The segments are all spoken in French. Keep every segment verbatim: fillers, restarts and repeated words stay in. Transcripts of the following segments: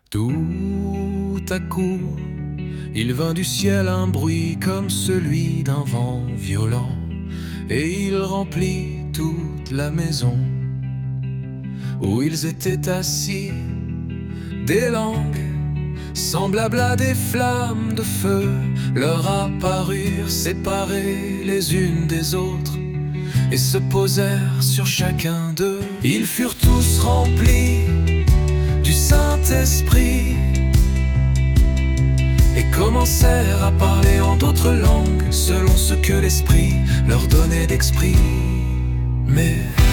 Tout à coup, il vint du ciel un bruit comme celui d'un vent violent, et il remplit toute la maison où ils étaient assis. Des langues semblables à des flammes de feu leur apparurent, séparées les unes des autres, et se posèrent sur chacun d'eux. Ils furent tous remplis du Saint-Esprit et commencèrent à parler en d'autres langues selon ce que l'Esprit leur donnait d'exprimer.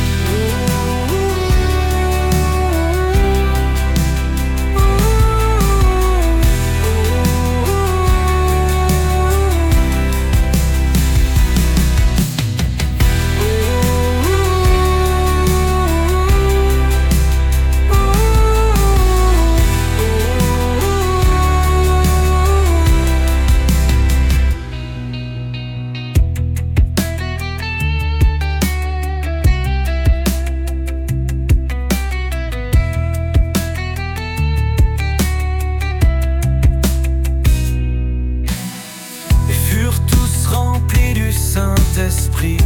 Saint-Esprit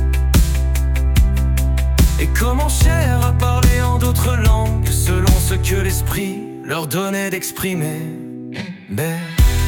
et commencèrent à parler en d'autres langues selon ce que l'Esprit leur donnait d'exprimer. Mais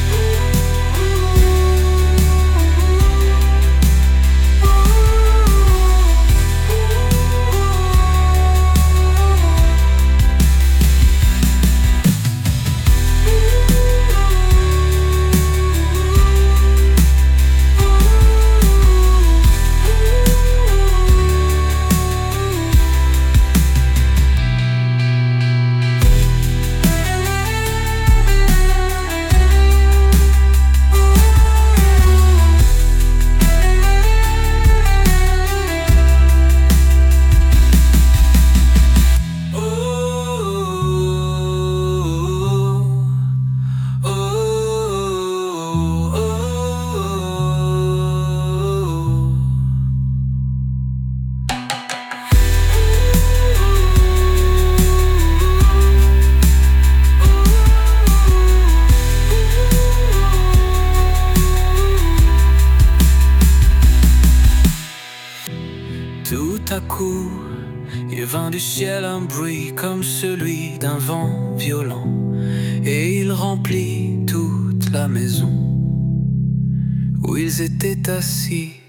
tout à coup, il vint du ciel un bruit comme celui d'un vent violent, et il remplit toute la maison où ils étaient assis.